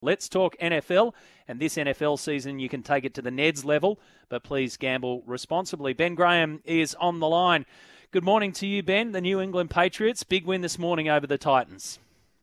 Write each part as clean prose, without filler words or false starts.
Let's talk NFL, and this NFL season you can take it to the Neds level, but please gamble responsibly. Ben Graham is on the line. Good morning to you, Ben. The New England Patriots, big win this morning over the Titans.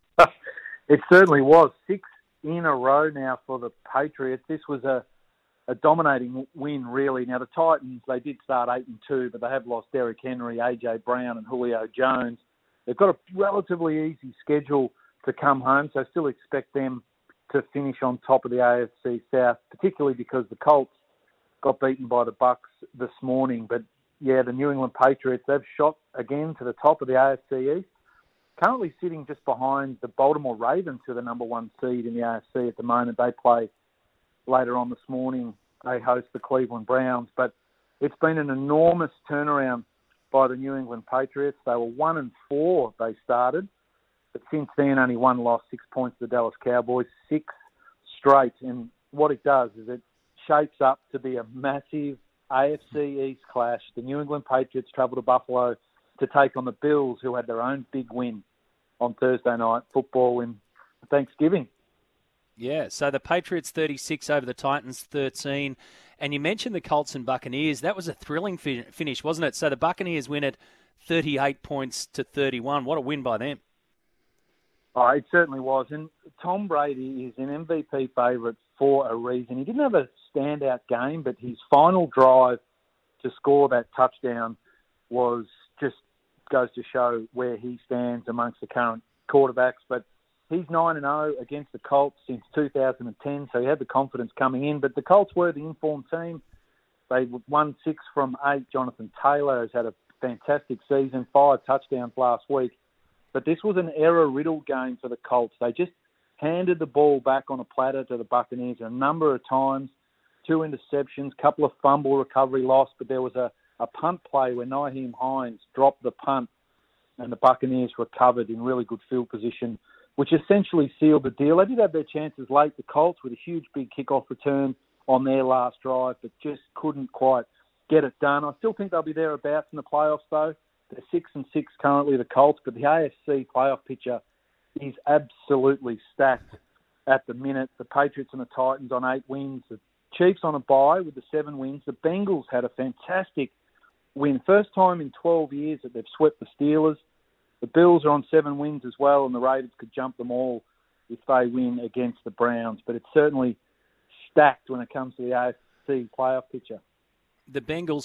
It certainly was. 6 in a row now for the Patriots. This was a dominating win, really. Now, the Titans, they did start 8-2, but they have lost Derrick Henry, A.J. Brown and Julio Jones. They've got a relatively easy schedule to come home, so I still expect them to finish on top of the AFC South, particularly because the Colts got beaten by the Bucks this morning. But, yeah, the New England Patriots, they've shot again to the top of the AFC East, currently sitting just behind the Baltimore Ravens, who are the number one seed in the AFC at the moment. They play later on this morning. They host the Cleveland Browns. But it's been an enormous turnaround by the New England Patriots. They were 1-4 they started. But since then, only one loss, 6 points to the Dallas Cowboys, 6 straight. And what it does is it shapes up to be a massive AFC East clash. The New England Patriots travel to Buffalo to take on the Bills, who had their own big win on Thursday night football in Thanksgiving. Yeah, so the Patriots 36 over the Titans 13. And you mentioned the Colts and Buccaneers. That was a thrilling finish, wasn't it? So the Buccaneers win it 38 points to 31. What a win by them. Oh, it certainly was. And Tom Brady is an MVP favourite for a reason. He didn't have a standout game, but his final drive to score that touchdown was just goes to show where he stands amongst the current quarterbacks. But he's 9-0 against the Colts since 2010, so he had the confidence coming in. But the Colts were the informed team. They won 6 from 8. Jonathan Taylor has had a fantastic season, 5 touchdowns last week. But this was an error-riddled game for the Colts. They just handed the ball back on a platter to the Buccaneers a number of times, 2 interceptions, couple of fumble recovery loss, but there was a punt play where Nyheim Hines dropped the punt and the Buccaneers recovered in really good field position, which essentially sealed the deal. They did have their chances late, the Colts, with a huge big kickoff return on their last drive, but just couldn't quite get it done. I still think they'll be thereabouts in the playoffs, though. They're 6-6 currently, the Colts, but the AFC playoff picture is absolutely stacked at the minute. The Patriots and the Titans on 8 wins. The Chiefs on a bye with the 7 wins. The Bengals had a fantastic win. First time in 12 years that they've swept the Steelers. The Bills are on 7 wins as well, and the Ravens could jump them all if they win against the Browns. But it's certainly stacked when it comes to the AFC playoff picture. The Bengals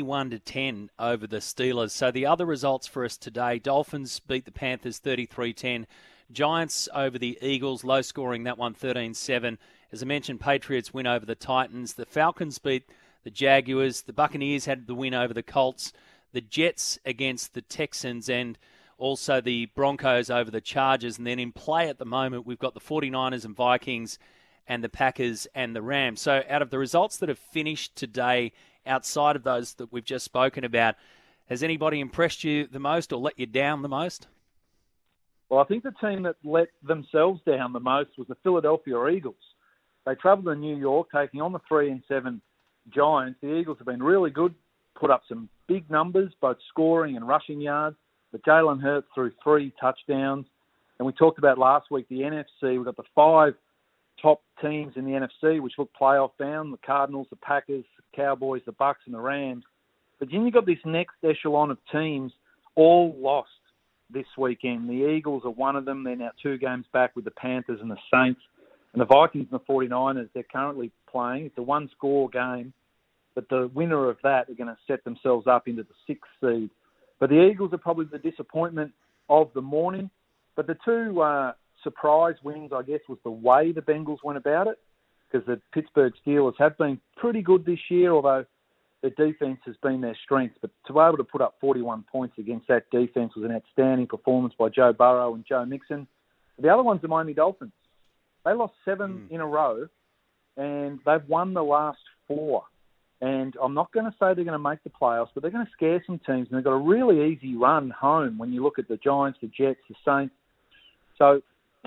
41-10 over the Steelers. So the other results for us today, Dolphins beat the Panthers 33-10. Giants over the Eagles, low scoring, that one 13-7. As I mentioned, Patriots win over the Titans. The Falcons beat the Jaguars. The Buccaneers had the win over the Colts. The Jets against the Texans, and also the Broncos over the Chargers. And then in play at the moment, we've got the 49ers and Vikings and the Packers and the Rams. So out of the results that have finished today, outside of those that we've just spoken about, has anybody impressed you the most or let you down the most? Well, I think the team that let themselves down the most was the Philadelphia Eagles. They travelled to New York, taking on the 3-7 Giants. The Eagles have been really good, put up some big numbers, both scoring and rushing yards. But Jalen Hurts threw 3 touchdowns. And we talked about last week the NFC. We've got the 5 top teams in the NFC, which look playoff bound: the Cardinals, the Packers, the Cowboys, the Bucks, and the Rams. But then you've got this next echelon of teams all lost this weekend. The Eagles are one of them. They're now 2 games back with the Panthers and the Saints. And the Vikings and the 49ers, they're currently playing. It's a 1-score game. But the winner of that are going to set themselves up into the 6th seed. But the Eagles are probably the disappointment of the morning. But the 2 surprise wins, I guess, was the way the Bengals went about it, because the Pittsburgh Steelers have been pretty good this year, although their defense has been their strength. But to be able to put up 41 points against that defense was an outstanding performance by Joe Burrow and Joe Mixon. The other one's the Miami Dolphins. They lost 7 in a row, and they've won the last 4. And I'm not going to say they're going to make the playoffs, but they're going to scare some teams. And they've got a really easy run home when you look at the Giants, the Jets, the Saints. So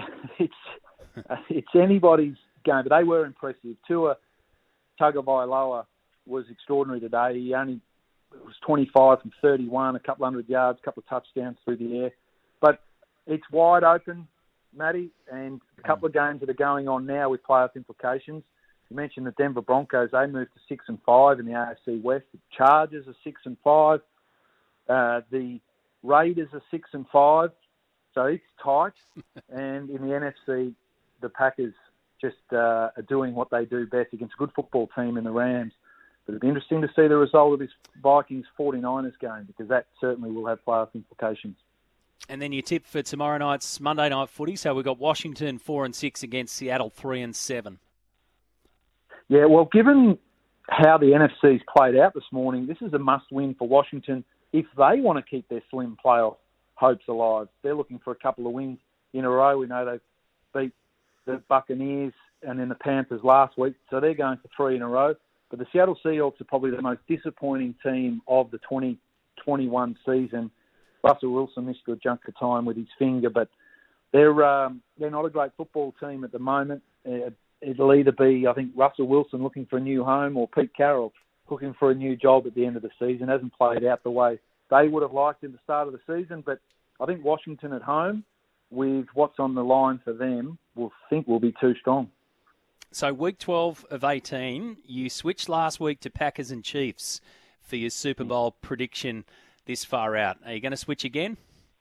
it's anybody's game, but they were impressive. Tua Tagovailoa was extraordinary today. He only was 25 from 31, a couple hundred yards, a couple of touchdowns through the air. But it's wide open. Matty, and a couple of games that are going on now with playoff implications. You mentioned the Denver Broncos. They moved to 6-5 in the AFC West. The Chargers are 6-5. The Raiders are 6-5. So it's tight. And in the NFC, the Packers just are doing what they do best against a good football team in the Rams. But it'll be interesting to see the result of this Vikings 49ers game, because that certainly will have playoff implications. And then you tip for tomorrow night's Monday night footy. So we've got Washington 4-6 against Seattle 3-7. Yeah, well, given how the NFC's played out this morning, this is a must-win for Washington if they want to keep their slim playoff hopes alive. They're looking for a couple of wins in a row. We know they've beat the Buccaneers and then the Panthers last week, so they're going for 3 in a row. But the Seattle Seahawks are probably the most disappointing team of the 2021 season. Russell Wilson missed a chunk of time with his finger, but they're not a great football team at the moment. It'll either be, I think, Russell Wilson looking for a new home or Pete Carroll looking for a new job at the end of the season. It hasn't played out the way they would have liked in the start of the season, but I think Washington at home, with what's on the line for them, will be too strong. So week 12 of 18, you switched last week to Packers and Chiefs for your Super Bowl prediction this far out. Are you going to switch again?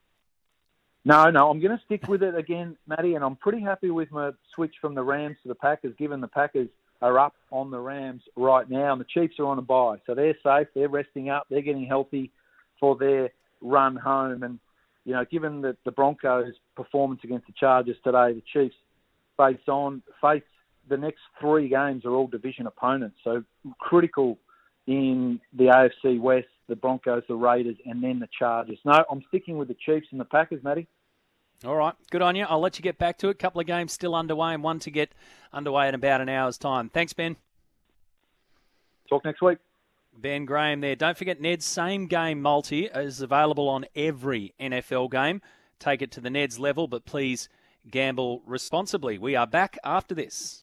No, I'm going to stick with it again, Matty, and I'm pretty happy with my switch from the Rams to the Packers, given the Packers are up on the Rams right now, and the Chiefs are on a bye. So they're safe, they're resting up, they're getting healthy for their run home. And, you know, given that the Broncos' performance against the Chargers today, the Chiefs face the next 3 games are all division opponents. So critical in the AFC West, the Broncos, the Raiders, and then the Chargers. No, I'm sticking with the Chiefs and the Packers, Matty. All right, good on you. I'll let you get back to it. A couple of games still underway and one to get underway in about an hour's time. Thanks, Ben. Talk next week. Ben Graham there. Don't forget Ned's same game multi is available on every NFL game. Take it to the Ned's level, but please gamble responsibly. We are back after this.